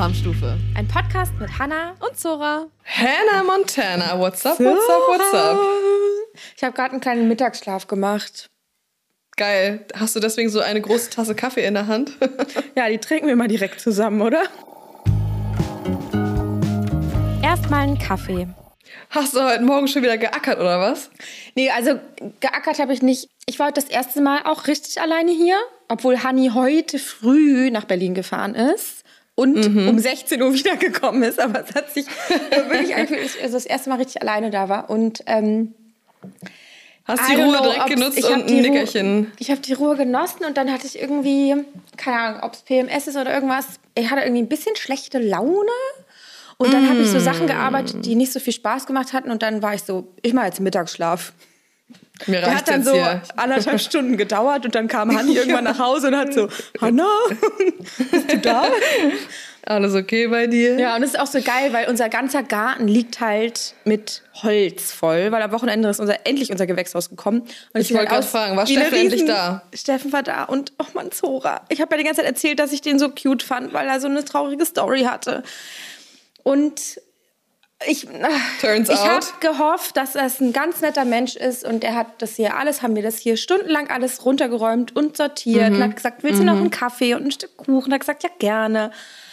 Alarmstufe. Ein Podcast mit Hannah und Zora. Hannah Montana, what's up, what's up, what's up? Ich habe gerade einen kleinen Mittagsschlaf gemacht. Geil. Hast du deswegen so eine große Tasse Kaffee in der Hand? Ja, die trinken wir mal direkt zusammen, oder? Erstmal einen Kaffee. Hast du heute Morgen schon wieder geackert, oder was? Nee, also geackert habe ich nicht. Ich war heute das erste Mal auch richtig alleine hier, obwohl Hanni heute früh nach Berlin gefahren ist und um 16 Uhr wiedergekommen ist. Aber es hat sich wirklich also das erste Mal richtig alleine da war. Und hast die Ruhe direkt genutzt und ein Nickerchen? Ich habe die Ruhe genossen und dann hatte ich irgendwie, keine Ahnung, ob es PMS ist oder irgendwas. Ich hatte irgendwie ein bisschen schlechte Laune. Und dann habe ich so Sachen gearbeitet, die nicht so viel Spaß gemacht hatten. Und dann war ich so, ich mache jetzt Mittagsschlaf. Der hat dann so hier 1,5 Stunden gedauert. Und dann kam Hanni irgendwann nach Hause und hat so, Hannah, bist du da? Alles okay bei dir? Ja, und es ist auch so geil, weil unser ganzer Garten liegt halt mit Holz voll. Weil am Wochenende ist endlich unser Gewächshaus gekommen. Und ich wollte gerade fragen, war Steffen endlich da? Steffen war da und, oh Mann, Zora. Ich habe ja die ganze Zeit erzählt, dass ich den so cute fand, weil er so eine traurige Story hatte. Und ich habe gehofft, dass er ein ganz netter Mensch ist und er hat das hier alles, haben wir das hier stundenlang alles runtergeräumt und sortiert und hat gesagt, willst du noch einen Kaffee und ein Stück Kuchen? Und hat gesagt, ja, gerne.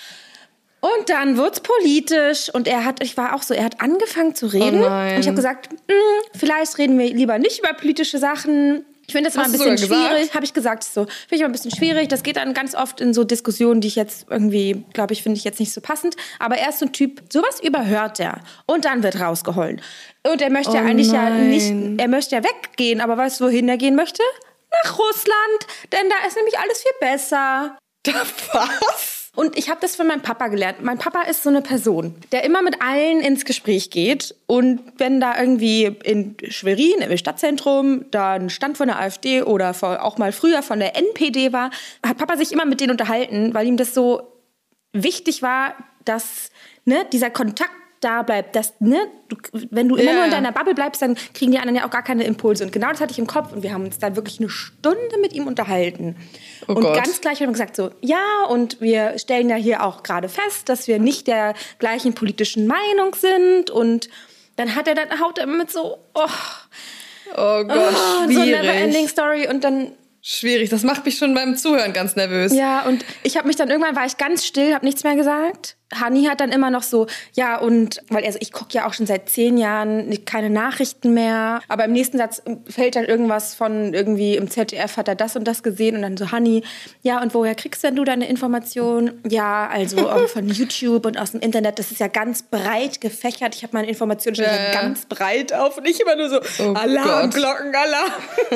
Und dann wurde es politisch und er hat angefangen zu reden und ich habe gesagt, vielleicht reden wir lieber nicht über politische Sachen. Ich finde das mal ein bisschen schwierig, habe ich gesagt, finde ich mal ein bisschen schwierig. Das geht dann ganz oft in so Diskussionen, die ich jetzt irgendwie, finde ich jetzt nicht so passend. Aber er ist so ein Typ, sowas überhört er. Und dann wird rausgeholt. Und er möchte er möchte ja weggehen. Aber weißt du, wohin er gehen möchte? Nach Russland. Denn da ist nämlich alles viel besser. Was? Und ich habe das von meinem Papa gelernt. Mein Papa ist so eine Person, der immer mit allen ins Gespräch geht. Und wenn da irgendwie in Schwerin, im Stadtzentrum, da ein Stand von der AfD oder auch mal früher von der NPD war, hat Papa sich immer mit denen unterhalten, weil ihm das so wichtig war, dass dieser Kontakt da bleibt, dass, wenn du immer nur in deiner Bubble bleibst, dann kriegen die anderen ja auch gar keine Impulse. Und genau das hatte ich im Kopf und wir haben uns da wirklich 1 Stunde mit ihm unterhalten. Oh und Gott. Ganz gleich haben wir gesagt so, ja, und wir stellen ja hier auch gerade fest, dass wir nicht der gleichen politischen Meinung sind. Und dann haut er immer mit so, oh Gott, schwierig. so Never-Ending Story und dann... Schwierig, das macht mich schon beim Zuhören ganz nervös. Ja, und irgendwann war ich ganz still, habe nichts mehr gesagt. Hanni hat dann immer noch so, ja, und, weil ich gucke ja auch schon seit 10 Jahren keine Nachrichten mehr. Aber im nächsten Satz fällt dann irgendwas von irgendwie im ZDF hat er das und das gesehen. Und dann so, Hanni, ja, und woher kriegst denn du deine Informationen? Ja, also von YouTube und aus dem Internet. Das ist ja ganz breit gefächert. Ich habe meine Informationen schon ganz breit auf und nicht immer nur so, Alarmglocken, Alarm.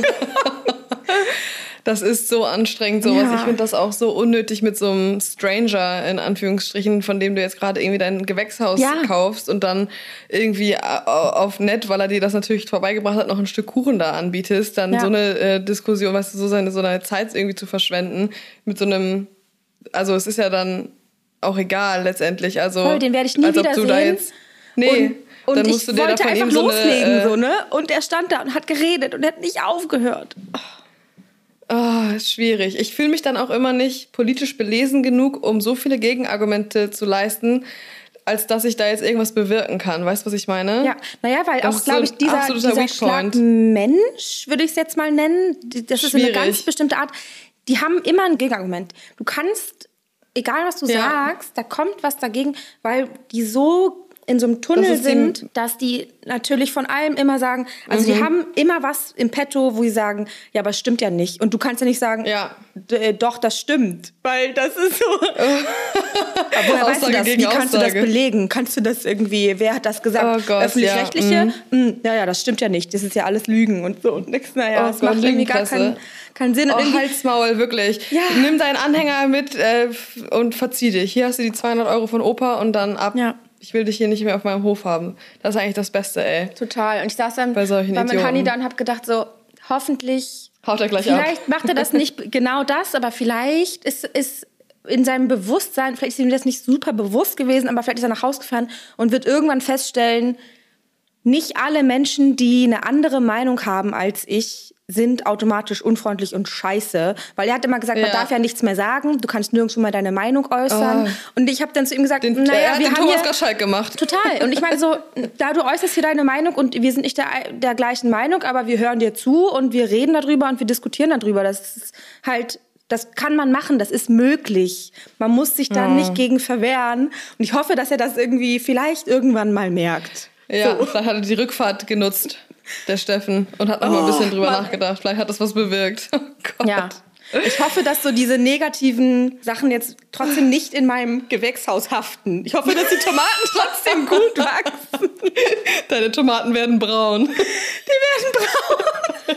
Das ist so anstrengend, sowas. Ja. Ich finde das auch so unnötig mit so einem Stranger, in Anführungsstrichen, von dem du jetzt gerade irgendwie dein Gewächshaus kaufst und dann irgendwie auf nett, weil er dir das natürlich vorbeigebracht hat, noch ein Stück Kuchen da anbietest. Dann so eine Diskussion, weißt du, so eine Zeit irgendwie zu verschwenden mit so einem, also es ist ja dann auch egal letztendlich. Also, voll, den werde ich nie wiedersehen. Und dann musst du dir da von ihm loslegen, Und er stand da und hat geredet und hat nicht aufgehört. Ist schwierig. Ich fühle mich dann auch immer nicht politisch belesen genug, um so viele Gegenargumente zu leisten, als dass ich da jetzt irgendwas bewirken kann. Weißt du, was ich meine? Ja, weil das auch, glaube ich, dieser Schlagmensch, würde ich es jetzt mal nennen, das ist eine ganz bestimmte Art, die haben immer ein Gegenargument. Du kannst, egal was du sagst, da kommt was dagegen, weil die so in so einem Tunnel sind, dass die natürlich von allem immer sagen, also die haben immer was im Petto, wo sie sagen, ja, aber es stimmt ja nicht. Und du kannst ja nicht sagen, doch, das stimmt, weil das ist so. Aber woher weißt du das? Wie kannst du das belegen? Kannst du das irgendwie, wer hat das gesagt? Oh Gott, öffentlich-rechtliche? Ja, das stimmt ja nicht. Das ist ja alles Lügen und so und nix. Das macht irgendwie gar keinen Sinn. Und halt's Maul, wirklich. Ja. Nimm deinen Anhänger mit und verzieh dich. Hier hast du die 200 € von Opa und dann ab. Ja. Ich will dich hier nicht mehr auf meinem Hof haben. Das ist eigentlich das Beste, ey. Total. Und ich saß dann bei solchen Idioten. Mit Hanni da und hab gedacht so, hoffentlich haut er gleich ab. Vielleicht macht er das nicht genau das, aber vielleicht ist in seinem Bewusstsein, vielleicht ist ihm das nicht super bewusst gewesen, aber vielleicht ist er nach Hause gefahren und wird irgendwann feststellen, nicht alle Menschen, die eine andere Meinung haben als ich, sind automatisch unfreundlich und scheiße. Weil er hat immer gesagt, man darf ja nichts mehr sagen, du kannst nirgendwo mal deine Meinung äußern. Und ich habe dann zu ihm gesagt, wir haben Thomas Gottschalk gemacht. Total. Und ich meine so, da du äußerst hier deine Meinung und wir sind nicht der gleichen Meinung, aber wir hören dir zu und wir reden darüber und wir diskutieren darüber. Das ist halt, das kann man machen, das ist möglich. Man muss sich da nicht gegen verwehren. Und ich hoffe, dass er das irgendwie vielleicht irgendwann mal merkt. Ja, so. Vielleicht hat er die Rückfahrt genutzt, der Steffen, und hat noch mal ein bisschen drüber nachgedacht. Vielleicht hat das was bewirkt. Oh Gott. Ja. Ich hoffe, dass so diese negativen Sachen jetzt trotzdem nicht in meinem Gewächshaus haften. Ich hoffe, dass die Tomaten trotzdem gut wachsen. Deine Tomaten werden braun. Die werden braun.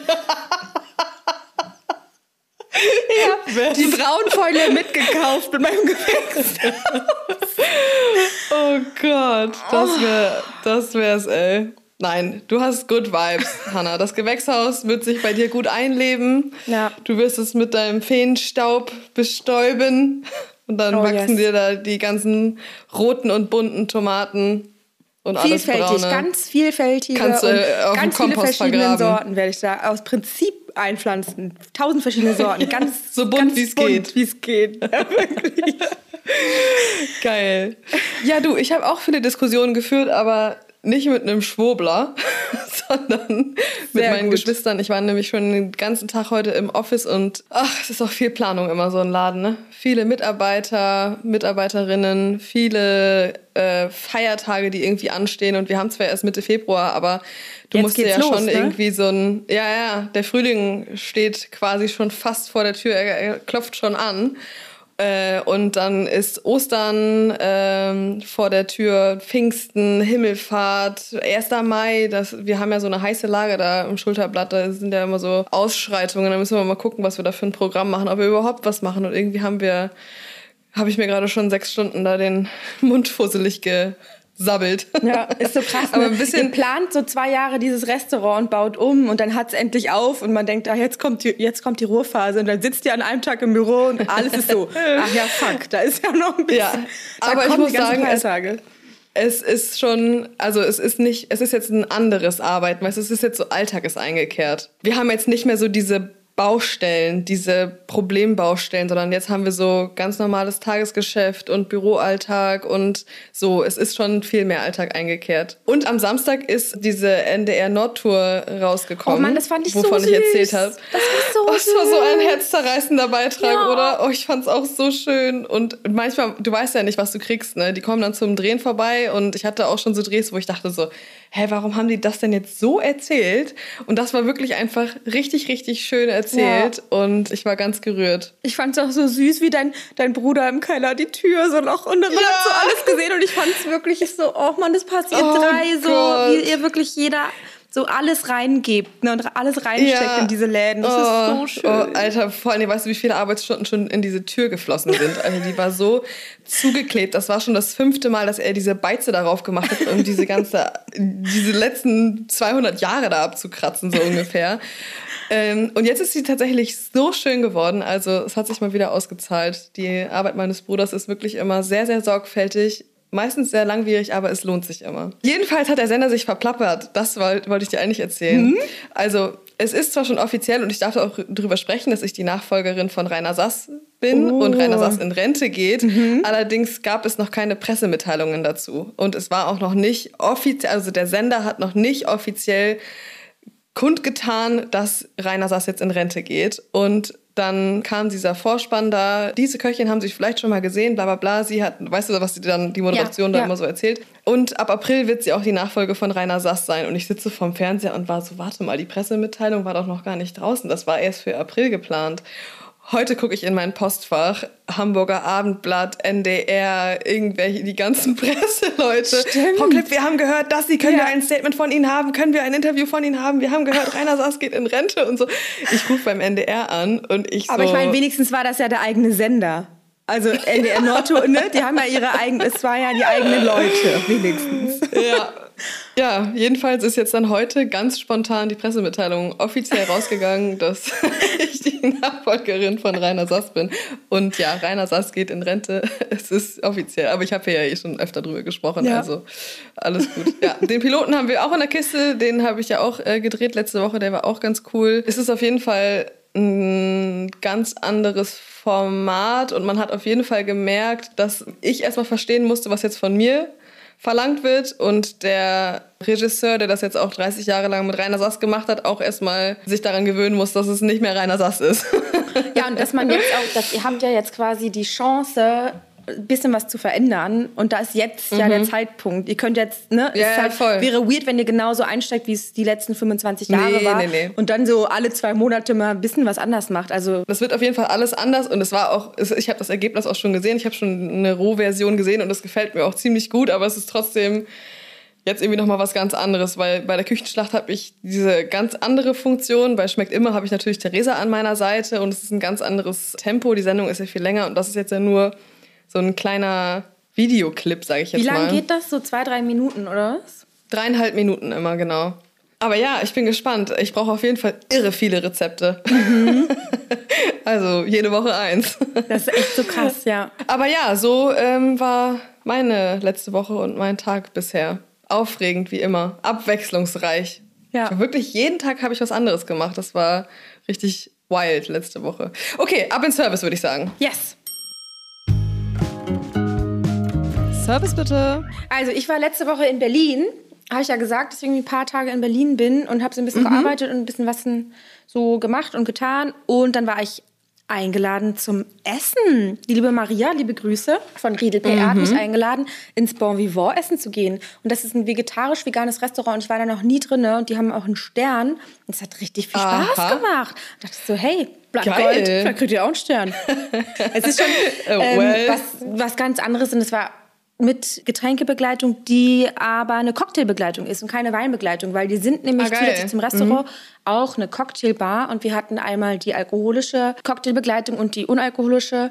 Ja, die Braunfäule mitgekauft mit meinem Gewächshaus. Oh Gott, das wär's, ey. Nein, du hast good vibes, Hannah. Das Gewächshaus wird sich bei dir gut einleben. Ja. Du wirst es mit deinem Feenstaub bestäuben. Und dann wachsen dir da die ganzen roten und bunten Tomaten und alles braune. Ganz vielfältige Kannst du auf ganz dem Kompost viele verschiedene vergraben. Sorten werde ich da aus Prinzip einpflanzen. 1000 verschiedene Sorten. Ganz so bunt, wie es geht. Ja, wirklich. Geil. Ja, du, ich habe auch viele Diskussionen geführt, aber nicht mit einem Schwurbler, sondern mit meinen Geschwistern. Ich war nämlich schon den ganzen Tag heute im Office und es ist auch viel Planung immer so ein Laden, ne? Viele Mitarbeiter, Mitarbeiterinnen, viele Feiertage, die irgendwie anstehen und wir haben zwar erst Mitte Februar, aber du musst ja schon irgendwie so ein... Ja, der Frühling steht quasi schon fast vor der Tür, er klopft schon an. Und dann ist Ostern vor der Tür, Pfingsten, Himmelfahrt, 1. Mai. Wir haben ja so eine heiße Lage da im Schulterblatt. Da sind ja immer so Ausschreitungen. Da müssen wir mal gucken, was wir da für ein Programm machen, ob wir überhaupt was machen. Und irgendwie habe ich mir gerade schon 6 Stunden da den Mund fusselig gesabbelt. Ja, ist so krass. Aber ein bisschen plant so 2 Jahre dieses Restaurant und baut um und dann hat es endlich auf und man denkt, jetzt kommt die Ruhephase und dann sitzt ihr an einem Tag im Büro und alles ist so, ach ja, fuck, da ist ja noch ein bisschen. Ja, aber ich muss sagen, es ist schon, also es ist jetzt ein anderes Arbeiten, weil es ist jetzt so Alltag ist eingekehrt. Wir haben jetzt nicht mehr so diese Baustellen, diese Problembaustellen, sondern jetzt haben wir so ganz normales Tagesgeschäft und Büroalltag und so. Es ist schon viel mehr Alltag eingekehrt. Und am Samstag ist diese NDR Nordtour rausgekommen. Oh Mann, das fand ich wovon so süß. Ich erzählt habe. Das war so süß. Es war so ein herzzerreißender Beitrag, oder? Oh, ich fand's auch so schön. Und manchmal, du weißt ja nicht, was du kriegst, ne? Die kommen dann zum Drehen vorbei und ich hatte auch schon so Drehs, wo ich dachte so, warum haben die das denn jetzt so erzählt? Und das war wirklich einfach richtig, richtig schön erzählt und ich war ganz gerührt. Ich fand es auch so süß, wie dein Bruder im Keller die Tür so noch und man hat so alles gesehen und ich fand es wirklich so, oh Mann, das passt ihr drei so, wie ihr wirklich jeder so alles reingebt, ne, und alles reinsteckt in diese Läden. Das ist so schön. Oh, Alter, vor allem, weißt du, wie viele Arbeitsstunden schon in diese Tür geflossen sind? Also die war so zugeklebt. Das war schon das 5. Mal, dass er diese Beize darauf gemacht hat, um diese letzten 200 Jahre da abzukratzen, so ungefähr. Und jetzt ist sie tatsächlich so schön geworden. Also es hat sich mal wieder ausgezahlt. Die Arbeit meines Bruders ist wirklich immer sehr, sehr sorgfältig. Meistens sehr langwierig, aber es lohnt sich immer. Jedenfalls hat der Sender sich verplappert. Das wollte ich dir eigentlich erzählen. Mhm. Also es ist zwar schon offiziell und ich darf auch darüber sprechen, dass ich die Nachfolgerin von Rainer Sass bin und Rainer Sass in Rente geht. Mhm. Allerdings gab es noch keine Pressemitteilungen dazu. Und es war auch noch nicht offiziell, also der Sender hat noch nicht offiziell kundgetan, dass Rainer Sass jetzt in Rente geht. Und dann kam dieser Vorspann da. Diese Köchin haben sich vielleicht schon mal gesehen, bla bla bla. Sie hat, weißt du, was sie dann die Moderation da immer so erzählt. Und ab April wird sie auch die Nachfolge von Rainer Sass sein. Und ich sitze vorm Fernseher und war so, warte mal, die Pressemitteilung war doch noch gar nicht draußen. Das war erst für April geplant. Heute gucke ich in mein Postfach, Hamburger Abendblatt, NDR, irgendwelche, die ganzen Presseleute. Stimmt. Frau Klipp, wir haben gehört, dass Sie, können wir ein Statement von Ihnen haben? Können wir ein Interview von Ihnen haben? Wir haben gehört, Rainer Sass geht in Rente und so. Ich rufe beim NDR an und ich so... Aber ich meine, wenigstens war das ja der eigene Sender. Also NDR Nordtour, ne? Die haben ja ihre eigenen, es waren ja die eigenen Leute, wenigstens. Ja. Ja, jedenfalls ist jetzt dann heute ganz spontan die Pressemitteilung offiziell rausgegangen, dass ich die Nachfolgerin von Rainer Sass bin. Und ja, Rainer Sass geht in Rente. Es ist offiziell. Aber ich habe ja schon öfter drüber gesprochen, also alles gut. Ja, den Piloten haben wir auch in der Kiste. Den habe ich ja auch gedreht letzte Woche. Der war auch ganz cool. Es ist auf jeden Fall ein ganz anderes Format. Und man hat auf jeden Fall gemerkt, dass ich erstmal verstehen musste, was jetzt von mir verlangt wird und der Regisseur, der das jetzt auch 30 Jahre lang mit Rainer Sass gemacht hat, auch erstmal sich daran gewöhnen muss, dass es nicht mehr Rainer Sass ist. Ja, und dass man jetzt auch, ihr habt ja jetzt quasi die Chance, ein bisschen was zu verändern und da ist jetzt ja der Zeitpunkt. Ihr könnt jetzt, ne, voll. Wäre weird, wenn ihr genauso einsteigt, wie es die letzten 25 Jahre war und dann so alle 2 Monate mal ein bisschen was anders macht. Also das wird auf jeden Fall alles anders und es war auch, ich habe das Ergebnis auch schon gesehen, ich habe schon eine Rohversion gesehen und das gefällt mir auch ziemlich gut, aber es ist trotzdem jetzt irgendwie nochmal was ganz anderes, weil bei der Küchenschlacht habe ich diese ganz andere Funktion, bei Schmeckt immer habe ich natürlich Theresa an meiner Seite und es ist ein ganz anderes Tempo, die Sendung ist ja viel länger und das ist jetzt ja nur so ein kleiner Videoclip, sage ich jetzt mal. Wie lange geht das? So 2-3 Minuten, oder was? 3,5 Minuten immer, genau. Aber ja, ich bin gespannt. Ich brauche auf jeden Fall irre viele Rezepte. Also jede Woche 1. Das ist echt so krass, ja. Aber ja, so war meine letzte Woche und mein Tag bisher. Aufregend wie immer. Abwechslungsreich. Ja. Wirklich jeden Tag habe ich was anderes gemacht. Das war richtig wild letzte Woche. Okay, ab in Service, würde ich sagen. Yes. Service bitte. Also ich war letzte Woche in Berlin, habe ich ja gesagt, dass ich irgendwie ein paar Tage in Berlin bin und habe so ein bisschen gearbeitet und ein bisschen was so gemacht und getan. Und dann war ich eingeladen zum Essen. Die liebe Maria, liebe Grüße von Riedel PR, hat mich eingeladen, ins Bon Vivant essen zu gehen. Und das ist ein vegetarisch-veganes Restaurant und ich war da noch nie drin und die haben auch einen Stern. Und es hat richtig viel Spaß gemacht. Und dachte so, hey, Blattgold, vielleicht kriegt ihr auch einen Stern. Es ist schon was ganz anderes und es war mit Getränkebegleitung, die aber eine Cocktailbegleitung ist und keine Weinbegleitung, weil die sind nämlich zusätzlich zum Restaurant auch eine Cocktailbar und wir hatten einmal die alkoholische Cocktailbegleitung und die unalkoholische.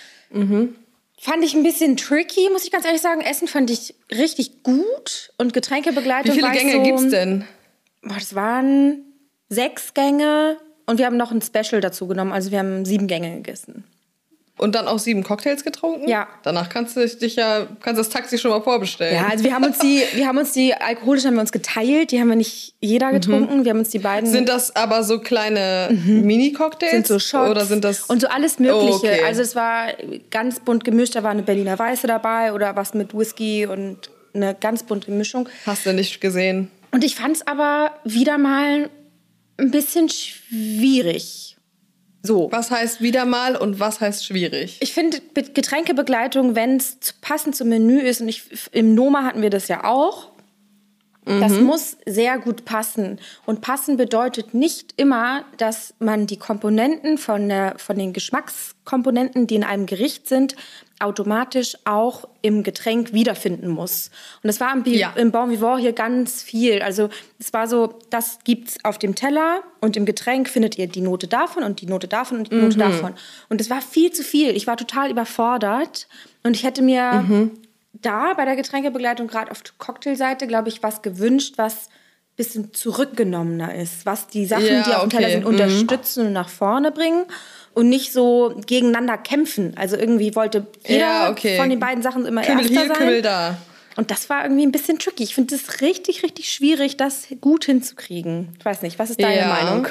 Fand ich ein bisschen tricky, muss ich ganz ehrlich sagen. Essen fand ich richtig gut und Getränkebegleitung. Wie viele Gänge gibt's denn? Das waren 6 Gänge und wir haben noch ein Special dazu genommen, also wir haben 7 Gänge gegessen. Und dann auch 7 Cocktails getrunken? Ja. Danach kannst du das Taxi schon mal vorbestellen. Ja, also wir haben uns die alkoholischen haben wir uns geteilt, die haben wir nicht jeder getrunken, wir haben uns die beiden... Sind das aber so kleine Mini-Cocktails? Sind so Shots oder sind das... und so alles Mögliche. Oh, okay. Also es war ganz bunt gemischt, da war eine Berliner Weiße dabei oder was mit Whisky und eine ganz bunte Mischung. Hast du nicht gesehen. Und ich fand es aber wieder mal ein bisschen schwierig. So. Was heißt wieder mal und was heißt schwierig? Ich finde Getränkebegleitung, wenn es passend zum Menü ist, und im Noma hatten wir das ja auch, das muss sehr gut passen. Und passen bedeutet nicht immer, dass man die Komponenten von den Geschmackskomponenten, die in einem Gericht sind, automatisch auch im Getränk wiederfinden muss. Und das war im Bon Vivant hier ganz viel. Also es war so, das gibt's auf dem Teller und im Getränk findet ihr die Note davon und die Note davon und die Note davon. Und es war viel zu viel. Ich war total überfordert und ich hätte mir da bei der Getränkebegleitung gerade auf der Cocktailseite, glaube ich, was gewünscht, was ein bisschen zurückgenommener ist, was die Sachen, die auf dem Teller sind, unterstützen und nach vorne bringen. Und nicht so gegeneinander kämpfen. Also irgendwie wollte jeder von den beiden Sachen immer Kümmel Erster hier, sein. Kümmel da. Und das war irgendwie ein bisschen tricky. Ich finde es richtig, richtig schwierig, das gut hinzukriegen. Ich weiß nicht, was ist deine Meinung?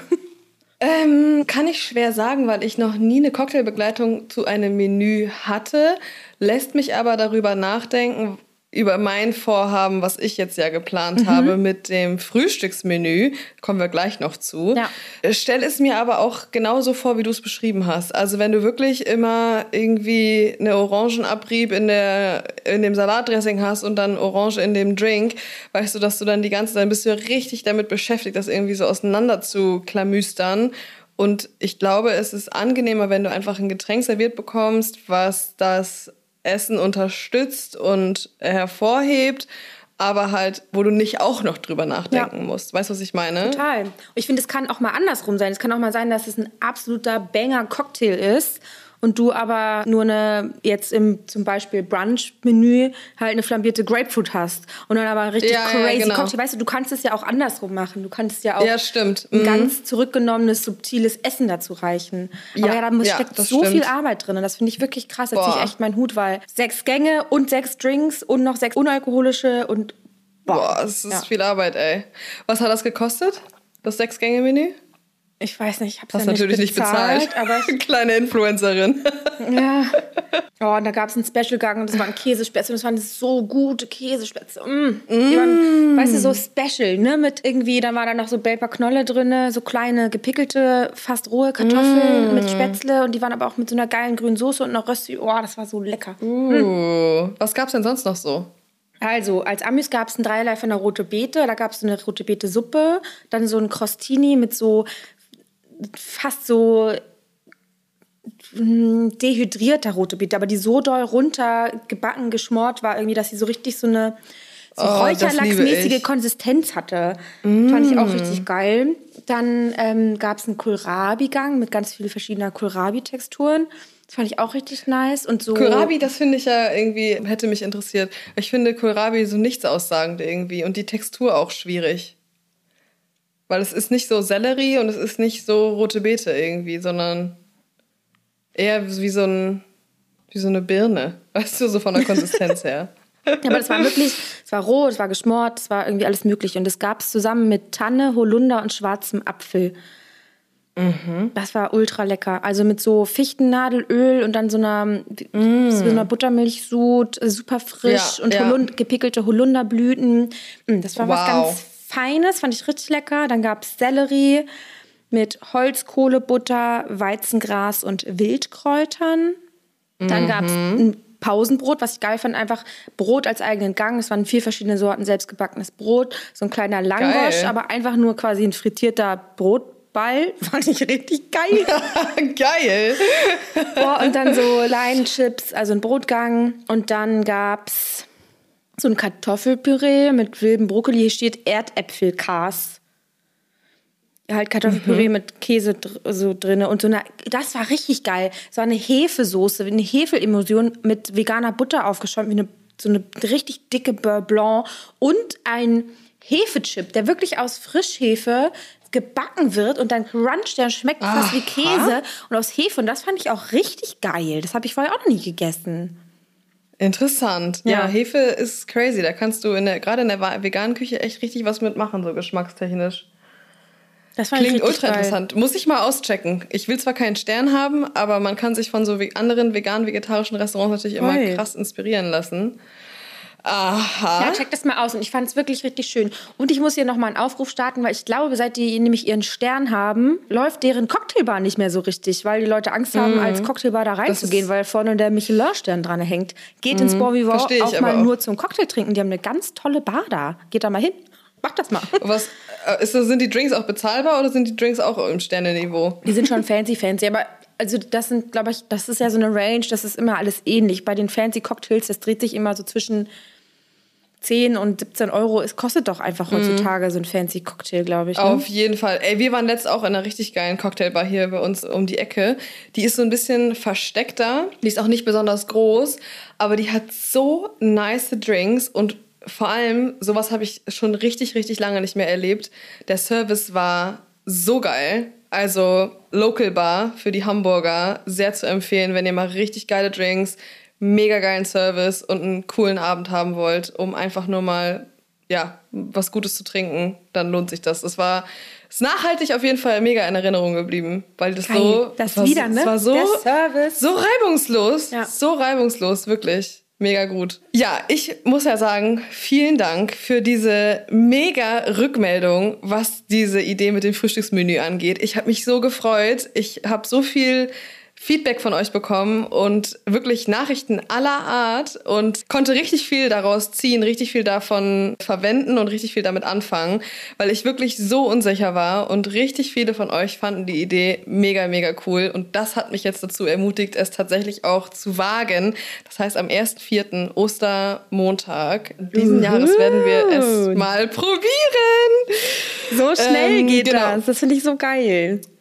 Kann ich schwer sagen, weil ich noch nie eine Cocktailbegleitung zu einem Menü hatte. Lässt mich aber darüber nachdenken, über mein Vorhaben, was ich jetzt ja geplant habe mit dem Frühstücksmenü, kommen wir gleich noch zu. Ja. Stell es mir aber auch genauso vor, wie du es beschrieben hast. Also wenn du wirklich immer irgendwie eine Orangenabrieb in dem Salatdressing hast und dann Orange in dem Drink, weißt du, dass du dann dann bist du richtig damit beschäftigt, das irgendwie so auseinander zu klamüstern. Und ich glaube, es ist angenehmer, wenn du einfach ein Getränk serviert bekommst, was das Essen unterstützt und hervorhebt, aber halt, wo du nicht auch noch drüber nachdenken musst. Weißt du, was ich meine? Total. Ich finde, es kann auch mal andersrum sein. Es kann auch mal sein, dass es ein absoluter Banger-Cocktail ist und du aber nur jetzt im zum Beispiel Brunch-Menü halt eine flambierte Grapefruit hast und dann aber richtig crazy Cocktail. Weißt du, du kannst es ja auch andersrum machen. Du kannst ja auch stimmt. ein ganz zurückgenommenes, subtiles Essen dazu reichen. Aber da steckt so viel Arbeit drin und das finde ich wirklich krass. Da ziehe ich echt meinen Hut, weil 6 Gänge und 6 Drinks und noch 6 unalkoholische und es ist viel Arbeit, ey. Was hat das gekostet? Das 6-Gänge-Menü? Ich weiß nicht, ich habe es ja natürlich nicht bezahlt. Aber kleine Influencerin. Ja. Oh, und da gab es einen Special-Gang und das waren Käsespätzle und das waren so gute Käsespätzle. Die waren, weißt du, so special, ne? Mit irgendwie, da war da noch so Belper Knolle drin, so kleine gepickelte, fast rohe Kartoffeln mit Spätzle und die waren aber auch mit so einer geilen grünen Soße und noch Rösti. Oh, das war so lecker. Was gab's denn sonst noch so? Also, als Amüs gab es ein Dreierlei von der Rote Beete. Da gab es so eine Rote Beete-Suppe, dann so ein Crostini mit so fast so dehydrierter Rote Beete, aber die so doll runtergebacken, geschmort war irgendwie, dass sie so richtig so eine Räucherlachsmäßige Konsistenz hatte. Fand ich auch richtig geil. Dann gab es einen Kohlrabi-Gang mit ganz vielen verschiedenen Kohlrabi-Texturen. Das fand ich auch richtig nice. Und so Kohlrabi, das finde ich ja irgendwie, hätte mich interessiert. Ich finde Kohlrabi so nichts-aussagend irgendwie und die Textur auch schwierig. Weil es ist nicht so Sellerie und es ist nicht so Rote Beete irgendwie, sondern eher wie so eine Birne. Weißt du, so von der Konsistenz her. Ja, aber das war wirklich, es war roh, es war geschmort, es war irgendwie alles möglich. Und das gab es zusammen mit Tanne, Holunder und schwarzem Apfel. Das war ultra lecker. Also mit so Fichtennadelöl und dann so einer Buttermilchsud, super frisch und gepickelte Holunderblüten. Das war was ganz Feines, fand ich richtig lecker. Dann gab es Sellerie mit Holzkohlebutter, Weizengras und Wildkräutern. Dann gab es ein Pausenbrot, was ich geil fand, einfach Brot als eigenen Gang. Es waren 4 verschiedene Sorten selbstgebackenes Brot, so ein kleiner Langosch, aber einfach nur quasi ein frittierter Brotball. Fand ich richtig geil. Geil. Und dann so Leinenchips, also ein Brotgang. Und dann gab's so ein Kartoffelpüree mit wildem Brokkoli. Hier steht Erdäpfelkas. Halt Kartoffelpüree mit Käse so drin und so das war richtig geil. Es war eine Hefesoße, eine Hefelemulsion mit veganer Butter aufgeschäumt, wie so eine richtig dicke Beurre Blanc und ein Hefechip, der wirklich aus Frischhefe gebacken wird und dann cruncht, der schmeckt fast wie Käse und aus Hefe und das fand ich auch richtig geil. Das habe ich vorher auch noch nie gegessen. Interessant. Ja, Hefe ist crazy. Da kannst du gerade in der veganen Küche echt richtig was mitmachen, so geschmackstechnisch. Das klingt ultra interessant. Muss ich mal auschecken. Ich will zwar keinen Stern haben, aber man kann sich von so anderen vegan-vegetarischen Restaurants natürlich immer krass inspirieren lassen. Aha. Ja, check das mal aus. Und ich fand es wirklich richtig schön. Und ich muss hier nochmal einen Aufruf starten, weil ich glaube, seit die nämlich ihren Stern haben, läuft deren Cocktailbar nicht mehr so richtig, weil die Leute Angst haben, als Cocktailbar da reinzugehen, weil vorne der Michelin-Stern dran hängt. Geht ins Bon Vivant auch mal nur zum Cocktail trinken. Die haben eine ganz tolle Bar da. Geht da mal hin. Mach das mal. Sind die Drinks auch bezahlbar oder sind die Drinks auch im Sternenniveau? Die sind schon fancy, aber also das sind, glaube ich, das ist ja so eine Range, das ist immer alles ähnlich. Bei den fancy Cocktails, das dreht sich immer so zwischen 10 und 17 Euro. Es kostet doch einfach heutzutage so ein fancy Cocktail, glaube ich. Ne? Auf jeden Fall. Ey, wir waren letzt auch in einer richtig geilen Cocktailbar hier bei uns um die Ecke. Die ist so ein bisschen versteckter. Die ist auch nicht besonders groß, aber die hat so nice Drinks und vor allem, sowas habe ich schon richtig, richtig lange nicht mehr erlebt. Der Service war so geil. Also Local Bar für die Hamburger, sehr zu empfehlen, wenn ihr mal richtig geile Drinks, mega geilen Service und einen coolen Abend haben wollt, um einfach nur mal was Gutes zu trinken, dann lohnt sich das. Es ist nachhaltig auf jeden Fall mega in Erinnerung geblieben, weil das geil. Das war so der Service. So reibungslos, wirklich. Mega gut. Ja, ich muss ja sagen, vielen Dank für diese mega Rückmeldung, was diese Idee mit dem Frühstücksmenü angeht. Ich habe mich so gefreut. Ich habe so viel Feedback von euch bekommen und wirklich Nachrichten aller Art und konnte richtig viel daraus ziehen, richtig viel davon verwenden und richtig viel damit anfangen, weil ich wirklich so unsicher war und richtig viele von euch fanden die Idee mega, mega cool und das hat mich jetzt dazu ermutigt, es tatsächlich auch zu wagen. Das heißt, am 1.4. Ostermontag diesen Jahres werden wir es mal probieren. So schnell geht das. Das finde ich so geil.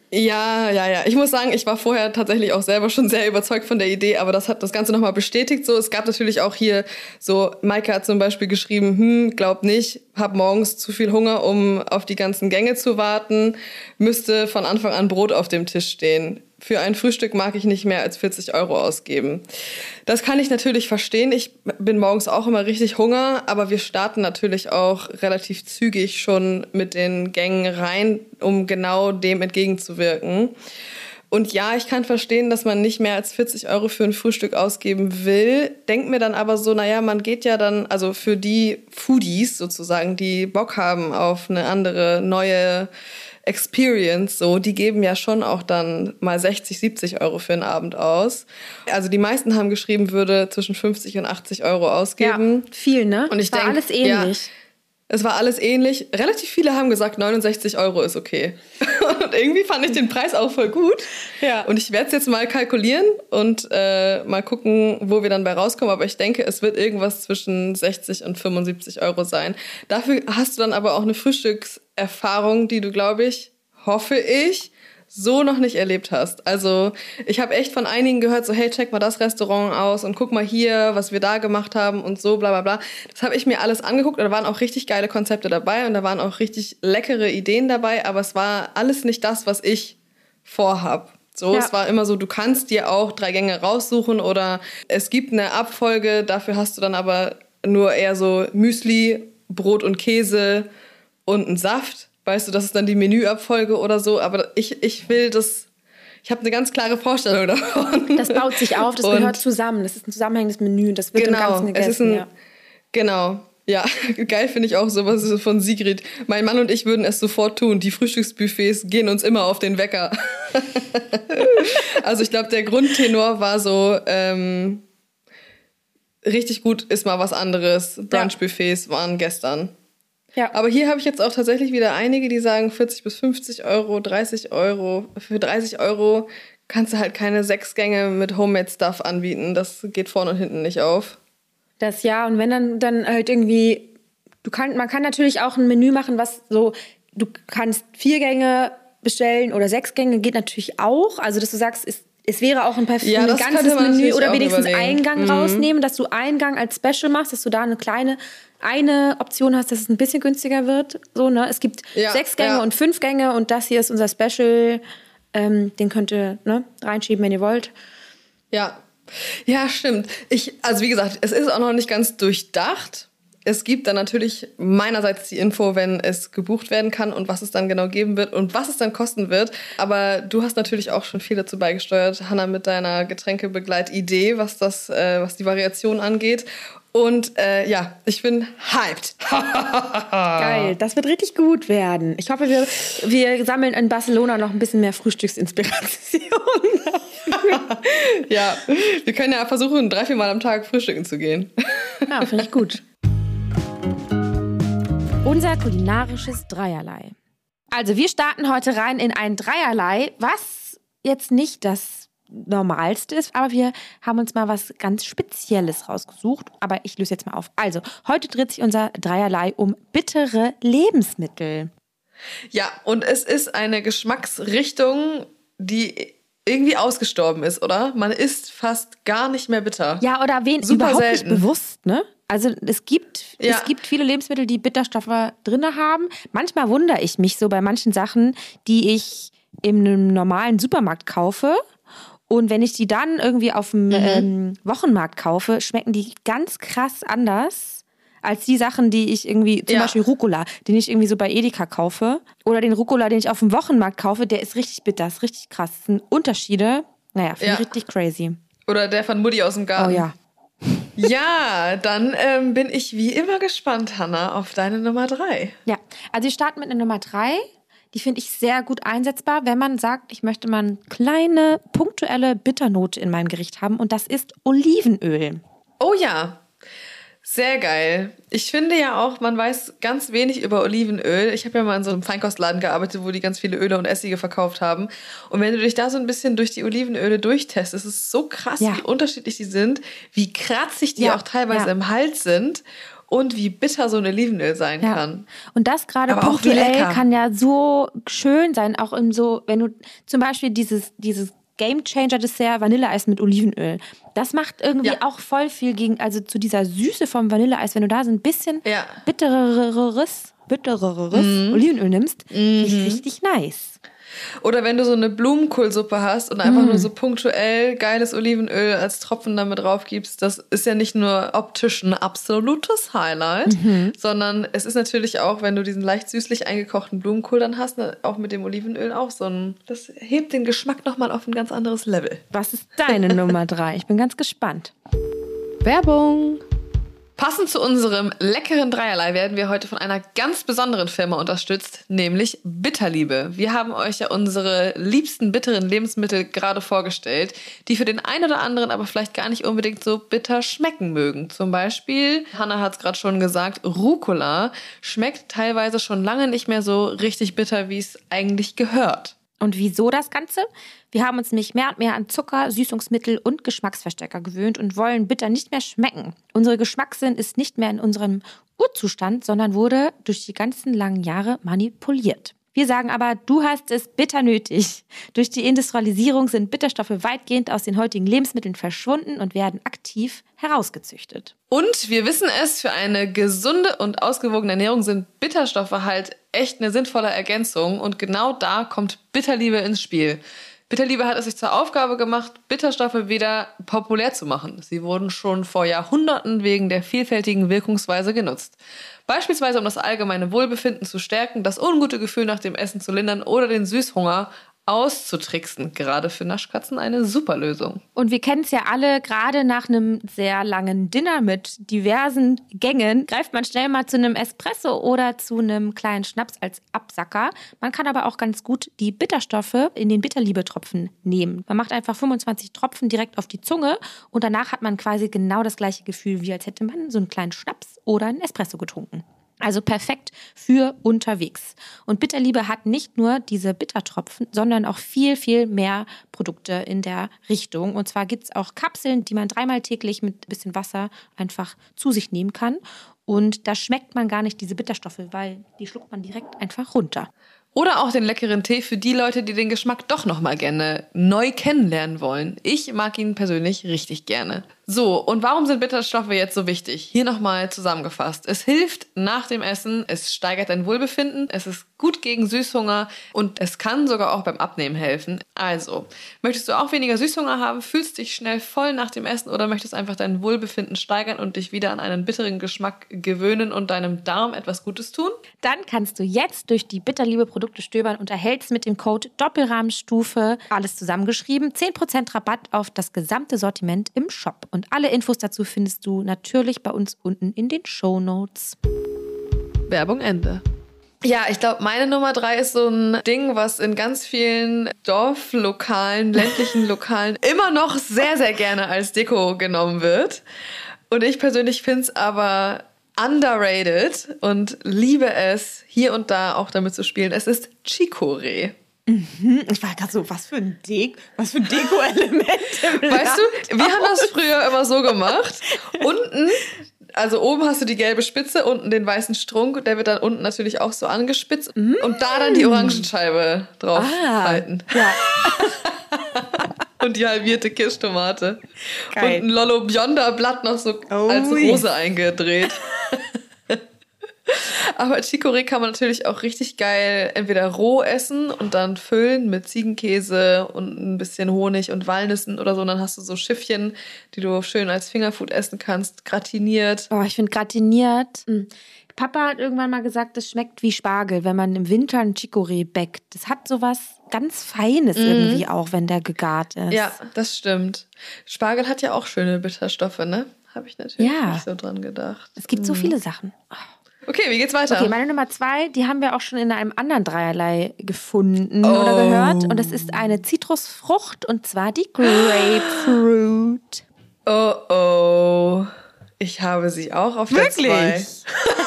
Ja. Ich muss sagen, ich war vorher tatsächlich auch selber schon sehr überzeugt von der Idee, aber das hat das Ganze nochmal bestätigt. So, es gab natürlich auch hier so, Maike hat zum Beispiel geschrieben, glaub nicht, hab morgens zu viel Hunger, um auf die ganzen Gänge zu warten, müsste von Anfang an Brot auf dem Tisch stehen. Für ein Frühstück mag ich nicht mehr als 40 € ausgeben. Das kann ich natürlich verstehen. Ich bin morgens auch immer richtig Hunger, aber wir starten natürlich auch relativ zügig schon mit den Gängen rein, um genau dem entgegenzuwirken. Und ja, ich kann verstehen, dass man nicht mehr als 40 € für ein Frühstück ausgeben will. Denk mir dann aber so, naja, man geht ja dann, also für die Foodies sozusagen, die Bock haben auf eine andere, neue Experience, so, die geben ja schon auch dann mal 60, 70 € für einen Abend aus. Also die meisten haben geschrieben, würde zwischen 50 und 80 € ausgeben. Ja, viel, ne? Und ich denke, alles ähnlich. Ja, es war alles ähnlich. Relativ viele haben gesagt, 69 € ist okay. Und irgendwie fand ich den Preis auch voll gut. Ja. Und ich werde es jetzt mal kalkulieren und mal gucken, wo wir dann bei rauskommen. Aber ich denke, es wird irgendwas zwischen 60 und 75 € sein. Dafür hast du dann aber auch eine Frühstückserfahrung, die du, glaube ich, hoffe ich, so noch nicht erlebt hast. Also ich habe echt von einigen gehört, so hey, check mal das Restaurant aus und guck mal hier, was wir da gemacht haben und so, bla bla bla. Das habe ich mir alles angeguckt und da waren auch richtig geile Konzepte dabei und da waren auch richtig leckere Ideen dabei, aber es war alles nicht das, was ich vorhab. So, ja. Es war immer so, du kannst dir auch 3 Gänge raussuchen oder es gibt eine Abfolge, dafür hast du dann aber nur eher so Müsli, Brot und Käse und einen Saft. Weißt du, das ist dann die Menüabfolge oder so, aber ich will das, ich habe eine ganz klare Vorstellung davon. Das baut sich auf, das gehört zusammen, das ist ein zusammenhängendes Menü, das wird im Ganzen gegessen. Genau, ja, geil finde ich auch sowas von Sigrid. Mein Mann und ich würden es sofort tun, die Frühstücksbuffets gehen uns immer auf den Wecker. Also ich glaube, der Grundtenor war so, richtig gut ist mal was anderes, Brunchbuffets waren gestern. Ja. Aber hier habe ich jetzt auch tatsächlich wieder einige, die sagen 40 bis 50 €, 30 €. Für 30 € kannst du halt keine 6 Gänge mit Homemade-Stuff anbieten. Das geht vorne und hinten nicht auf. Das ja, und wenn dann halt irgendwie, man kann natürlich auch ein Menü machen, was so, du kannst 4 Gänge bestellen oder 6 Gänge, geht natürlich auch. Also, dass du sagst, es wäre auch ein ganzes Menü oder wenigstens einen Gang rausnehmen, dass du einen Gang als Special machst, dass du da eine Option hast, dass es ein bisschen günstiger wird. So, ne? Es gibt 6 Gänge und 5 Gänge und das hier ist unser Special. Den könnt ihr reinschieben, wenn ihr wollt. Ja, stimmt. Also wie gesagt, es ist auch noch nicht ganz durchdacht. Es gibt dann natürlich meinerseits die Info, wenn es gebucht werden kann und was es dann genau geben wird und was es dann kosten wird. Aber du hast natürlich auch schon viel dazu beigesteuert, Hannah, mit deiner Getränkebegleit-Idee, was die Variation angeht. Und ich bin hyped. Geil, das wird richtig gut werden. Ich hoffe, wir sammeln in Barcelona noch ein bisschen mehr Frühstücksinspiration. Ja, wir können ja versuchen, 3-4 Mal am Tag frühstücken zu gehen. Ja, finde ich gut. Unser kulinarisches Dreierlei. Also wir starten heute rein in ein Dreierlei, was jetzt nicht das Normalste ist, aber wir haben uns mal was ganz Spezielles rausgesucht. Aber ich löse jetzt mal auf. Also, heute dreht sich unser Dreierlei um bittere Lebensmittel. Ja, und es ist eine Geschmacksrichtung, die irgendwie ausgestorben ist, oder? Man isst fast gar nicht mehr bitter. Ja, oder überhaupt selten. Nicht bewusst, ne? Also es gibt viele Lebensmittel, die Bitterstoffe drin haben. Manchmal wundere ich mich so bei manchen Sachen, die ich in einem normalen Supermarkt kaufe. Und wenn ich die dann irgendwie auf dem Wochenmarkt kaufe, schmecken die ganz krass anders als die Sachen, die ich irgendwie, zum Beispiel Rucola, den ich irgendwie so bei Edeka kaufe. Oder den Rucola, den ich auf dem Wochenmarkt kaufe, der ist richtig bitter, ist richtig krass. Das sind Unterschiede, finde ich richtig crazy. Oder der von Mutti aus dem Garten. Oh ja. Ja, dann bin ich wie immer gespannt, Hannah, auf deine Nummer 3. Ja, also wir starten mit einer Nummer 3. Die finde ich sehr gut einsetzbar, wenn man sagt, ich möchte mal eine kleine, punktuelle Bitternote in meinem Gericht haben. Und das ist Olivenöl. Oh ja, sehr geil. Ich finde ja auch, man weiß ganz wenig über Olivenöl. Ich habe ja mal in so einem Feinkostladen gearbeitet, wo die ganz viele Öle und Essige verkauft haben. Und wenn du dich da so ein bisschen durch die Olivenöle durchtestest, ist es so krass, wie unterschiedlich die sind, wie kratzig die auch teilweise im Hals sind. und wie bitter so ein Olivenöl sein kann. Und das gerade punktuell kann ja so schön sein, auch in so, wenn du zum Beispiel dieses Game Changer Dessert Vanilleeis mit Olivenöl. Das macht irgendwie auch voll viel also zu dieser Süße vom Vanilleeis, wenn du da so ein bisschen bittereres Olivenöl nimmst, richtig nice. Oder wenn du so eine Blumenkohlsuppe hast und einfach nur so punktuell geiles Olivenöl als Tropfen damit drauf gibst, das ist ja nicht nur optisch ein absolutes Highlight, sondern es ist natürlich auch, wenn du diesen leicht süßlich eingekochten Blumenkohl dann hast, auch mit dem Olivenöl auch das hebt den Geschmack nochmal auf ein ganz anderes Level. Was ist deine Nummer 3? Ich bin ganz gespannt. Werbung! Passend zu unserem leckeren Dreierlei werden wir heute von einer ganz besonderen Firma unterstützt, nämlich Bitterliebe. Wir haben euch ja unsere liebsten bitteren Lebensmittel gerade vorgestellt, die für den einen oder anderen aber vielleicht gar nicht unbedingt so bitter schmecken mögen. Zum Beispiel, Hannah hat es gerade schon gesagt, Rucola schmeckt teilweise schon lange nicht mehr so richtig bitter, wie es eigentlich gehört. Und wieso das Ganze? Wir haben uns nämlich mehr und mehr an Zucker, Süßungsmittel und Geschmacksverstärker gewöhnt und wollen bitter nicht mehr schmecken. Unsere Geschmackssinn ist nicht mehr in unserem Urzustand, sondern wurde durch die ganzen langen Jahre manipuliert. Wir sagen aber, du hast es bitter nötig. Durch die Industrialisierung sind Bitterstoffe weitgehend aus den heutigen Lebensmitteln verschwunden und werden aktiv herausgezüchtet. Und wir wissen es, für eine gesunde und ausgewogene Ernährung sind Bitterstoffe halt echt eine sinnvolle Ergänzung. Und genau da kommt Bitterliebe ins Spiel. Bitterliebe hat es sich zur Aufgabe gemacht, Bitterstoffe wieder populär zu machen. Sie wurden schon vor Jahrhunderten wegen der vielfältigen Wirkungsweise genutzt. Beispielsweise um das allgemeine Wohlbefinden zu stärken, das ungute Gefühl nach dem Essen zu lindern oder den Süßhunger auszutricksen. Gerade für Naschkatzen eine super Lösung. Und wir kennen es ja alle, gerade nach einem sehr langen Dinner mit diversen Gängen, greift man schnell mal zu einem Espresso oder zu einem kleinen Schnaps als Absacker. Man kann aber auch ganz gut die Bitterstoffe in den Bitterliebe-Tropfen nehmen. Man macht einfach 25 Tropfen direkt auf die Zunge und danach hat man quasi genau das gleiche Gefühl, wie als hätte man so einen kleinen Schnaps oder einen Espresso getrunken. Also perfekt für unterwegs. Und Bitterliebe hat nicht nur diese Bittertropfen, sondern auch viel, viel mehr Produkte in der Richtung. Und zwar gibt es auch Kapseln, die man 3-mal täglich mit ein bisschen Wasser einfach zu sich nehmen kann. Und da schmeckt man gar nicht diese Bitterstoffe, weil die schluckt man direkt einfach runter. Oder auch den leckeren Tee für die Leute, die den Geschmack doch noch mal gerne neu kennenlernen wollen. Ich mag ihn persönlich richtig gerne. So, und warum sind Bitterstoffe jetzt so wichtig? Hier nochmal zusammengefasst. Es hilft nach dem Essen, es steigert dein Wohlbefinden, es ist gut gegen Süßhunger und es kann sogar auch beim Abnehmen helfen. Also, möchtest du auch weniger Süßhunger haben, fühlst dich schnell voll nach dem Essen oder möchtest einfach dein Wohlbefinden steigern und dich wieder an einen bitteren Geschmack gewöhnen und deinem Darm etwas Gutes tun? Dann kannst du jetzt durch die Bitterliebe-Produkte stöbern und erhältst mit dem Code Doppelrahmenstufe, alles zusammengeschrieben, 10% Rabatt auf das gesamte Sortiment im Shop. Und alle Infos dazu findest du natürlich bei uns unten in den Shownotes. Werbung Ende. Ja, ich glaube, meine Nummer 3 ist so ein Ding, was in ganz vielen Dorflokalen, ländlichen Lokalen immer noch sehr, sehr gerne als Deko genommen wird. Und ich persönlich finde es aber underrated und liebe es, hier und da auch damit zu spielen. Es ist Chicorée. Ich war gerade so, was für ein Deko-Element im Weißt du, wir haben das früher immer so gemacht. Unten, also oben hast du die gelbe Spitze, unten den weißen Strunk. Der wird dann unten natürlich auch so angespitzt. Und da dann die Orangenscheibe drauf halten. Ja. Und die halbierte Kirschtomate. Geil. Und ein Lollo Bionda Blatt noch so als Rose eingedreht. Aber Chicorée kann man natürlich auch richtig geil entweder roh essen und dann füllen mit Ziegenkäse und ein bisschen Honig und Walnüssen oder so. Und dann hast du so Schiffchen, die du schön als Fingerfood essen kannst, gratiniert. Oh, ich finde gratiniert. Papa hat irgendwann mal gesagt, das schmeckt wie Spargel, wenn man im Winter ein Chicorée backt. Das hat sowas ganz Feines irgendwie auch, wenn der gegart ist. Ja, das stimmt. Spargel hat ja auch schöne Bitterstoffe, ne? Habe ich natürlich nicht so dran gedacht. Es gibt so viele Sachen. Oh. Okay, wie geht's weiter? Okay, meine Nummer 2, die haben wir auch schon in einem anderen Dreierlei gefunden oder gehört. Und das ist eine Zitrusfrucht und zwar die Grapefruit. Oh. Ich habe sie auch auf der 2. Ja.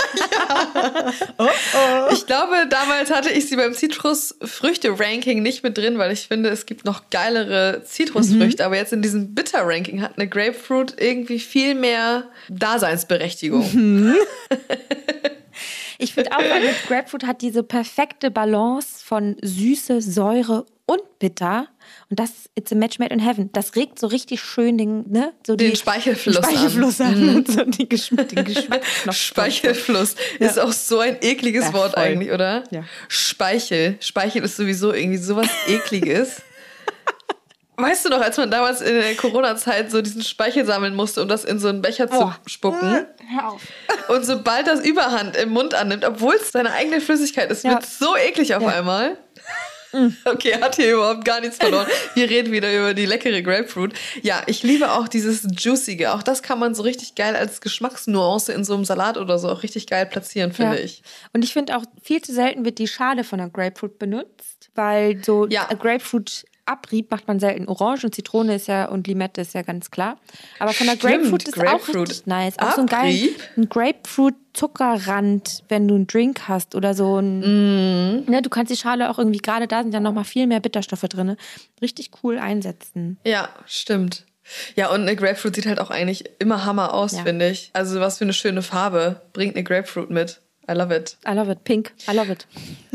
Ich glaube, damals hatte ich sie beim Zitrusfrüchte-Ranking nicht mit drin, weil ich finde, es gibt noch geilere Zitrusfrüchte. Aber jetzt in diesem Bitter-Ranking hat eine Grapefruit irgendwie viel mehr Daseinsberechtigung. Ich finde auch, eine Grapefruit hat diese perfekte Balance von Süße, Säure und Bitter. Und das ist It's a Match made in heaven. Das regt so richtig schön den Speichelfluss an. Und so den Geschmack. Speichelfluss ist auch so ein ekliges Wort voll. Eigentlich, oder? Ja. Speichel ist sowieso irgendwie sowas Ekliges. Weißt du noch, als man damals in der Corona-Zeit so diesen Speichel sammeln musste, um das in so einen Becher zu spucken? Hör auf. Und sobald das Überhand im Mund annimmt, obwohl es seine eigene Flüssigkeit ist, wird es so eklig auf einmal. Okay, hat hier überhaupt gar nichts verloren. Wir reden wieder über die leckere Grapefruit. Ja, ich liebe auch dieses Juicige. Auch das kann man so richtig geil als Geschmacksnuance in so einem Salat oder so auch richtig geil platzieren, finde ich. Und ich finde auch, viel zu selten wird die Schale von der Grapefruit benutzt, weil so Grapefruit Abrieb macht man selten. Orange und Zitrone ist ja und Limette ist ja ganz klar. Aber von der Grapefruit ist auch richtig nice. Auch so ein Grapefruit-Zuckerrand, wenn du einen Drink hast oder so ein. Ne, du kannst die Schale auch irgendwie, gerade da sind ja nochmal viel mehr Bitterstoffe drin, richtig cool einsetzen. Ja, stimmt. Ja, und eine Grapefruit sieht halt auch eigentlich immer Hammer aus, finde ich. Also was für eine schöne Farbe bringt eine Grapefruit mit. I love it. I love it. Pink. I love it.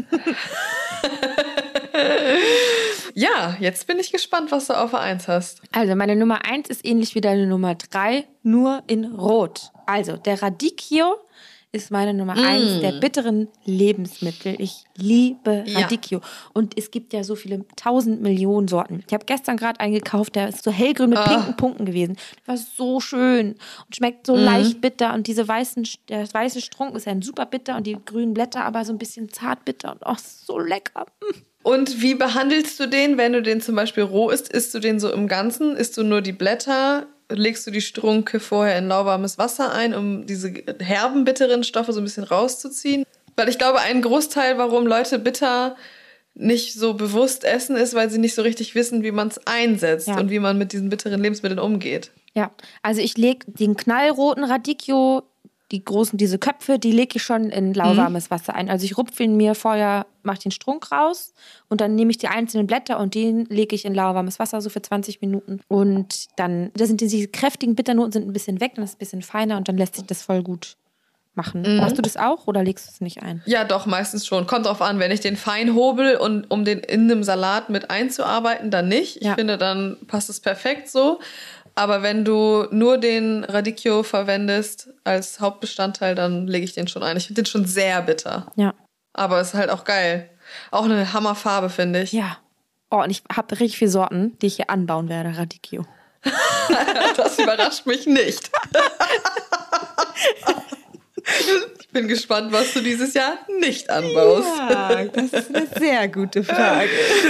Ja, jetzt bin ich gespannt, was du auf der 1 hast. Also meine Nummer 1 ist ähnlich wie deine Nummer 3, nur in Rot. Also der Radicchio ist meine Nummer 1 der bitteren Lebensmittel. Ich liebe Radicchio. Und es gibt ja so viele 1000 Millionen Sorten. Ich habe gestern gerade einen gekauft, der ist so hellgrün mit pinken Punkten gewesen. Der war so schön und schmeckt so leicht bitter. Und der weiße Strunk ist ja super bitter und die grünen Blätter aber so ein bisschen zart bitter. Und so lecker. Und wie behandelst du den, wenn du den zum Beispiel roh isst? Isst du den so im Ganzen? Isst du nur die Blätter? Legst du die Strunke vorher in lauwarmes Wasser ein, um diese herben, bitteren Stoffe so ein bisschen rauszuziehen? Weil ich glaube, ein Großteil, warum Leute bitter nicht so bewusst essen, ist, weil sie nicht so richtig wissen, wie man es einsetzt und wie man mit diesen bitteren Lebensmitteln umgeht. Ja, also ich lege den knallroten Radicchio, diese Köpfe, die lege ich schon in lauwarmes Wasser ein. Also ich rupfe ihn mir vorher, mache den Strunk raus und dann nehme ich die einzelnen Blätter und den lege ich in lauwarmes Wasser so für 20 Minuten. Und dann, diese kräftigen Bitternoten sind ein bisschen weg, dann ist es ein bisschen feiner und dann lässt sich das voll gut machen. Machst du das auch oder legst du es nicht ein? Ja, doch, meistens schon. Kommt drauf an, wenn ich den fein hobel und um den in einem Salat mit einzuarbeiten, dann nicht. Ich finde, dann passt es perfekt so. Aber wenn du nur den Radicchio verwendest als Hauptbestandteil, dann lege ich den schon ein. Ich finde den schon sehr bitter. Ja. Aber es ist halt auch geil. Auch eine Hammerfarbe, finde ich. Ja. Oh, und ich habe richtig viele Sorten, die ich hier anbauen werde, Radicchio. Das überrascht mich nicht. Ich bin gespannt, was du dieses Jahr nicht anbaust. Ja, das ist eine sehr gute Frage.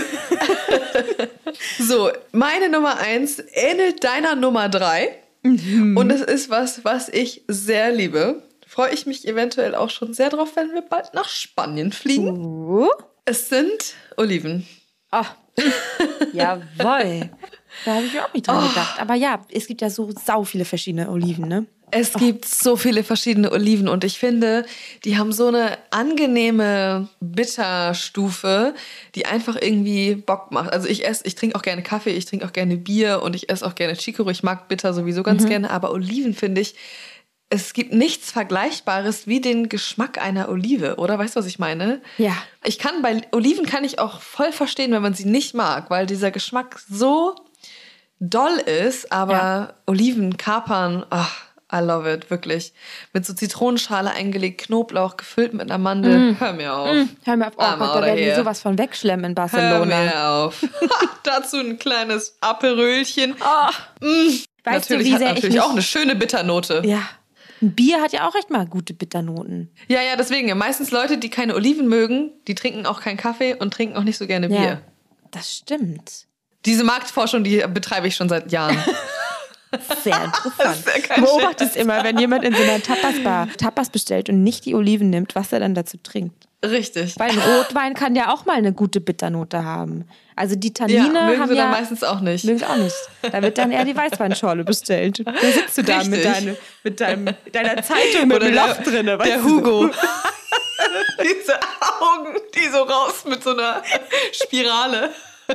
So, meine Nummer 1 ähnelt deiner Nummer 3. Und es ist was ich sehr liebe. Freue ich mich eventuell auch schon sehr drauf, wenn wir bald nach Spanien fliegen. Es sind Oliven. Ach, jawohl. Da habe ich mir auch nicht dran gedacht. Aber ja, es gibt ja so sau viele verschiedene Oliven, ne? Es gibt so viele verschiedene Oliven und ich finde, die haben so eine angenehme Bitterstufe, die einfach irgendwie Bock macht. Also ich trinke auch gerne Kaffee, ich trinke auch gerne Bier und ich esse auch gerne Chicorée. Ich mag Bitter sowieso ganz gerne, aber Oliven finde ich, es gibt nichts Vergleichbares wie den Geschmack einer Olive, oder? Weißt du, was ich meine? Ja. Bei Oliven kann ich auch voll verstehen, wenn man sie nicht mag, weil dieser Geschmack so doll ist, aber Oliven, Kapern, I love it, wirklich. Mit so Zitronenschale eingelegt, Knoblauch, gefüllt mit einer Mandel. Hör mir auf. Hör mir auf. Oh Gott, da werden wir sowas von wegschlemmen in Barcelona. Hör mir auf. Dazu ein kleines Aperölchen. Weißt du, wie sehr natürlich auch eine schöne Bitternote. Ja. Ein Bier hat ja auch echt mal gute Bitternoten. Ja, deswegen. Meistens Leute, die keine Oliven mögen, die trinken auch keinen Kaffee und trinken auch nicht so gerne Bier. Ja, das stimmt. Diese Marktforschung, die betreibe ich schon seit Jahren. Sehr interessant. Du beobachtest immer, wenn jemand in so einer Tapas-Bar Tapas bestellt und nicht die Oliven nimmt, was er dann dazu trinkt. Richtig. Weil ein Rotwein kann ja auch mal eine gute Bitternote haben. Also die Tannine mögen haben wir ja... dann meistens auch nicht. Mögen sie auch nicht. Da wird dann eher die Weißweinschorle bestellt. Da sitzt du da mit deiner Zeitung mit dem Loch drin. Der Hugo. Diese Augen, die so raus mit so einer Spirale.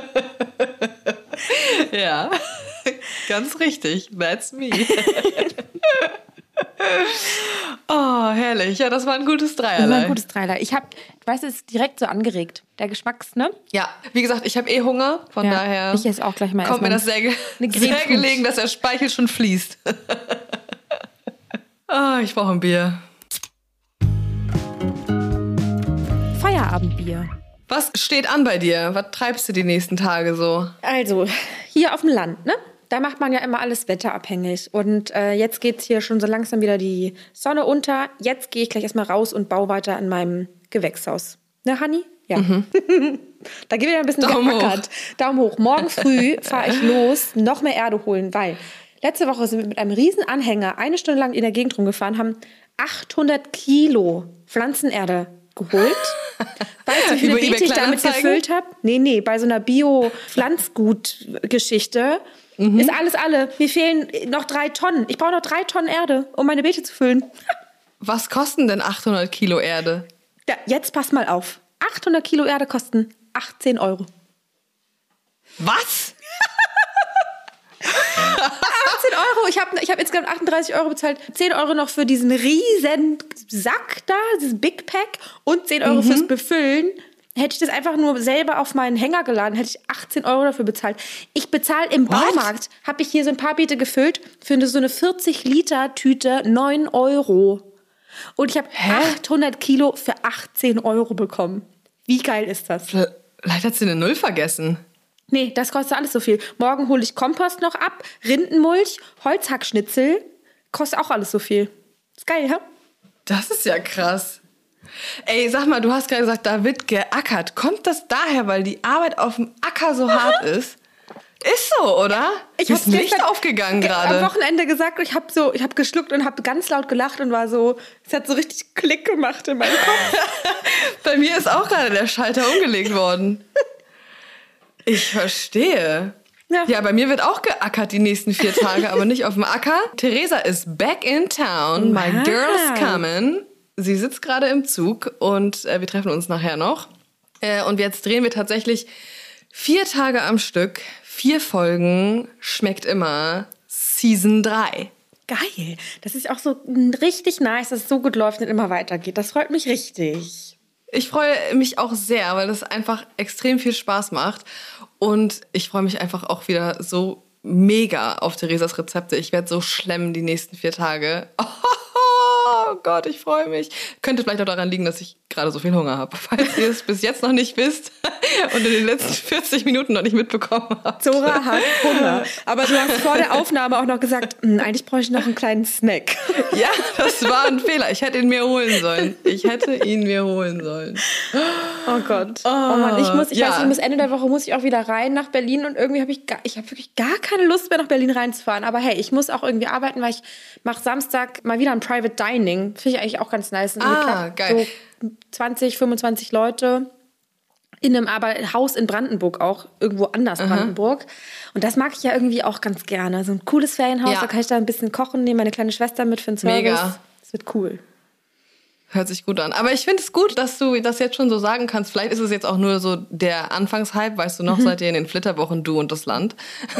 Ja, ganz richtig. That's me. Oh, herrlich. Ja, das war ein gutes Dreierlei. Das war ein gutes Dreierlei. Es ist direkt so angeregt. Der Geschmacks, ne? Ja, wie gesagt, ich habe Hunger. Von daher ich esse auch gleich mal kommt mir das sehr gelegen, dass der Speichel schon fließt. Ich brauche ein Bier. Feierabendbier. Was steht an bei dir? Was treibst du die nächsten Tage so? Also, hier auf dem Land, ne? Da macht man ja immer alles wetterabhängig. Und jetzt geht hier schon so langsam wieder die Sonne unter. Jetzt gehe ich gleich erstmal raus und baue weiter an meinem Gewächshaus. Ne, Hanni? Ja. Mhm. Da geht wieder ein bisschen geackert. Daumen hoch. Morgen früh fahre ich los, noch mehr Erde holen, weil letzte Woche sind wir mit einem riesen Anhänger 1 Stunde lang in der Gegend rumgefahren, haben 800 Kilo Pflanzenerde geholt. Weißt du, wie viele Beete ich damit gefüllt habe? Nee, bei so einer Bio-Pflanzgut-Geschichte ist alles alle. Mir fehlen noch 3 Tonnen. Ich brauche noch 3 Tonnen Erde, um meine Beete zu füllen. Was kosten denn 800 Kilo Erde? Ja, jetzt pass mal auf. 800 Kilo Erde kosten 18 €. Was? 18 €. Ich hab insgesamt 38 € bezahlt. 10 € noch für diesen riesen Sack da, dieses Big Pack und 10 € fürs Befüllen. Hätte ich das einfach nur selber auf meinen Hänger geladen, hätte ich 18 € dafür bezahlt. Ich bezahle im Baumarkt, habe ich hier so ein paar Beete gefüllt, für so eine 40-Liter-Tüte 9 €. Und ich habe 800 Kilo für 18 € bekommen. Wie geil ist das? Vielleicht hat sie eine Null vergessen. Nee, das kostet alles so viel. Morgen hole ich Kompost noch ab, Rindenmulch, Holzhackschnitzel. Kostet auch alles so viel. Ist geil, ja? Das ist ja krass. Ey, sag mal, du hast gerade gesagt, da wird geackert. Kommt das daher, weil die Arbeit auf dem Acker so hart ist? Ist so, oder? Ich habe nicht aufgegangen gerade. Am Wochenende gesagt, ich habe geschluckt und habe ganz laut gelacht und war so, es hat so richtig Klick gemacht in meinem Kopf. Bei mir ist auch gerade der Schalter umgelegt worden. Ich verstehe. Ja, bei mir wird auch geackert die nächsten 4 Tage, aber nicht auf dem Acker. Theresa ist back in town. My girl's coming. Sie sitzt gerade im Zug und wir treffen uns nachher noch. Und jetzt drehen wir tatsächlich 4 Tage am Stück, 4 Folgen, schmeckt immer, Season 3. Geil. Das ist auch so richtig nice, dass es so gut läuft und immer weitergeht. Das freut mich richtig. Ich freue mich auch sehr, weil das einfach extrem viel Spaß macht. Und ich freue mich einfach auch wieder so mega auf Theresas Rezepte. Ich werde so schlemmen die nächsten 4 Tage. Oh Gott, ich freue mich. Könnte vielleicht auch daran liegen, dass ich gerade so viel Hunger habe. Falls ihr es bis jetzt noch nicht wisst und in den letzten 40 Minuten noch nicht mitbekommen habt. Zora hat Hunger. Aber du hast vor der Aufnahme auch noch gesagt, eigentlich bräuchte ich noch einen kleinen Snack. Ja, das war ein Fehler. Ich hätte ihn mir holen sollen. Oh Gott. Oh Mann, ich weiß nicht, bis Ende der Woche muss ich auch wieder rein nach Berlin und irgendwie habe ich wirklich gar keine Lust mehr nach Berlin reinzufahren. Aber hey, ich muss auch irgendwie arbeiten, weil ich mache Samstag mal wieder ein Private Dining. Finde ich eigentlich auch ganz nice. Geil. So 20, 25 Leute in einem Haus in Brandenburg auch, irgendwo anders Brandenburg. Und das mag ich ja irgendwie auch ganz gerne. So ein cooles Ferienhaus, da kann ich da ein bisschen kochen, nehme meine kleine Schwester mit für den Service. Mega. Das wird cool. Hört sich gut an. Aber ich finde es gut, dass du das jetzt schon so sagen kannst. Vielleicht ist es jetzt auch nur so der Anfangshype, weißt du noch, seid ihr in den Flitterwochen, du und das Land.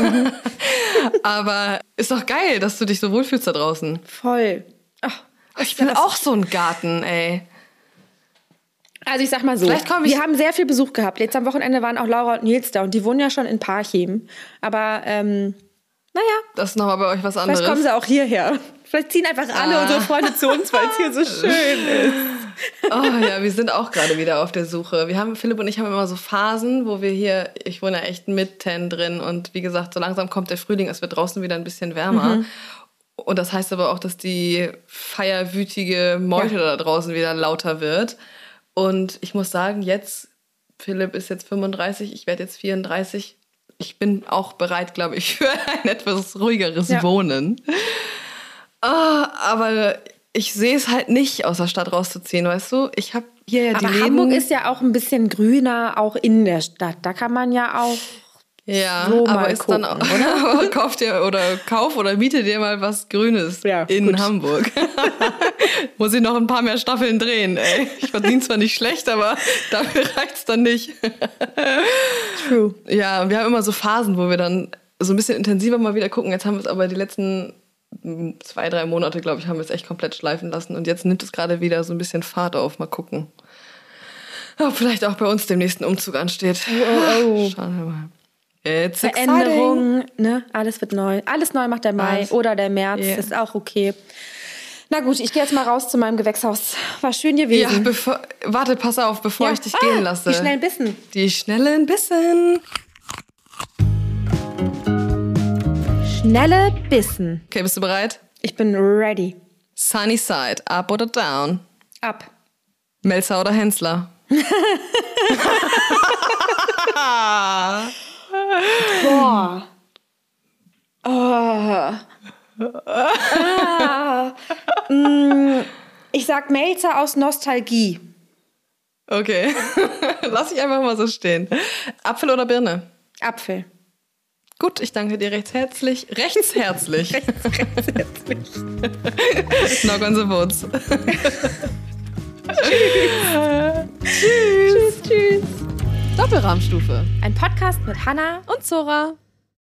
Aber ist doch geil, dass du dich so wohlfühlst da draußen. Voll. Ich bin auch so ein Garten, ey. Also ich sag mal so, wir haben sehr viel Besuch gehabt. Jetzt am Wochenende waren auch Laura und Nils da und die wohnen ja schon in Parchim. Aber naja. Das ist nochmal bei euch was anderes. Vielleicht kommen sie auch hierher. Vielleicht ziehen einfach alle unsere Freunde zu uns, weil es hier so schön ist. Oh ja, wir sind auch gerade wieder auf der Suche. Philipp und ich haben immer so Phasen, wo wir hier, ich wohne ja echt mitten drin und wie gesagt, so langsam kommt der Frühling, es wird draußen wieder ein bisschen wärmer. Und das heißt aber auch, dass die feierwütige Meute da draußen wieder lauter wird. Und ich muss sagen, Philipp ist jetzt 35, ich werde jetzt 34. Ich bin auch bereit, glaube ich, für ein etwas ruhigeres Wohnen. Aber ich sehe es halt nicht, aus der Stadt rauszuziehen, weißt du? Ich habe hier ja die Aber Läden. Hamburg ist ja auch ein bisschen grüner, auch in der Stadt. Da kann man ja auch so aber mal ist gucken, dann auch, oder? Kauf oder miete dir mal was Grünes in Hamburg. Muss ich noch ein paar mehr Staffeln drehen, ey. Ich verdiene zwar nicht schlecht, aber dafür reicht's dann nicht. True. Ja, wir haben immer so Phasen, wo wir dann so ein bisschen intensiver mal wieder gucken. Jetzt haben wir es aber die letzten 2-3 Monate, glaube ich, haben wir es echt komplett schleifen lassen. Und jetzt nimmt es gerade wieder so ein bisschen Fahrt auf. Mal gucken. Ob vielleicht auch bei uns dem nächsten Umzug ansteht. Oh. Schauen wir mal. It's Veränderung, ne? Alles wird neu. Alles neu macht der Mai oder der März. Yeah. Ist auch okay. Na gut, ich gehe jetzt mal raus zu meinem Gewächshaus. War schön gewesen. Ja, warte, pass auf, bevor ich dich gehen lasse. Die schnellen Bissen. Die schnellen Bissen. Schnelle Bissen. Okay, bist du bereit? Ich bin ready. Sunny Side, up oder down? Up. Melzer oder Hensler? Boah. Ich sag Melzer aus Nostalgie. Okay. Lass ich einfach mal so stehen. Apfel oder Birne? Apfel. Gut, ich danke dir recht herzlich. Knock on the woods. Tschüss. Tschüss. Doppelrahmstufe. Ein Podcast mit Hannah und Zora.